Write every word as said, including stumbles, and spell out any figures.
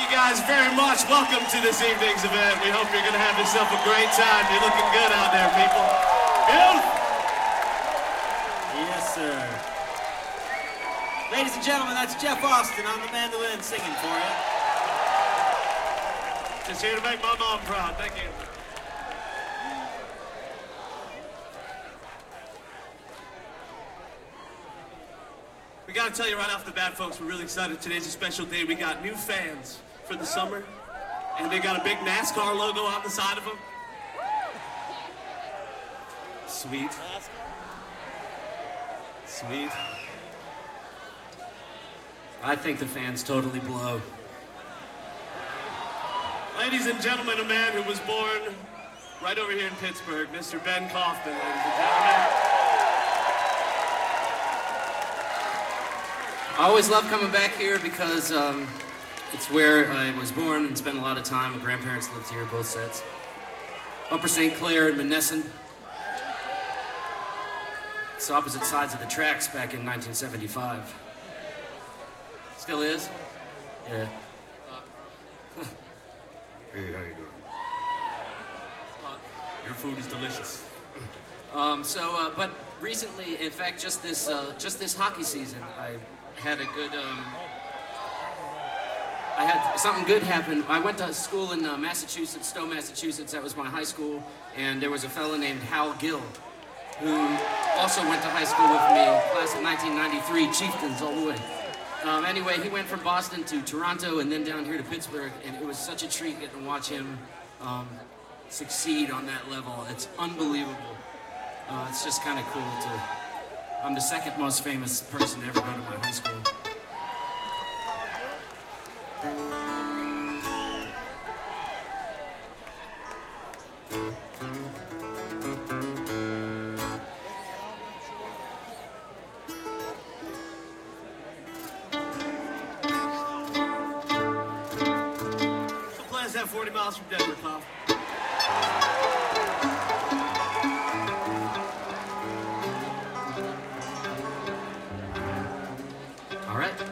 you guys very much. Welcome to this evening's event. We hope you're going to have yourself a great time. You're looking good out there, people. Beautiful. Yes, sir. Ladies and gentlemen, that's Jeff Austin on the mandolin singing for you. Just here to make my mom proud. Thank you. We gotta tell you right off the bat, folks, we're really excited. Today's a special day. We got new fans for the summer, and they got a big NASCAR logo on the side of them. Sweet. Sweet. I think the fans totally blow. Ladies and gentlemen, a man who was born right over here in Pittsburgh, Mister Ben Kaufman, ladies and gentlemen. I always love coming back here because um, it's where I was born and spent a lot of time. My grandparents lived here, both sets. Upper Saint Clair and Monessen. It's opposite sides of the tracks back in nineteen seventy-five. Still is? Yeah. Hey, how you doing? Your food is delicious. Um, so, uh, but recently, in fact, just this, uh, just this hockey season, I had a good, um, I had something good happen. I went to school in uh, Massachusetts, Stowe, Massachusetts. That was my high school, and there was a fellow named Hal Gill, who also went to high school with me, class of nineteen ninety-three, Chieftains all the way. Um, anyway, he went from Boston to Toronto and then down here to Pittsburgh, and it was such a treat getting to watch him um, succeed on that level. It's unbelievable. Uh, it's just kind of cool to... I'm the second most famous person to ever go to my high school. So plans that forty miles from Denver, Cough. All right.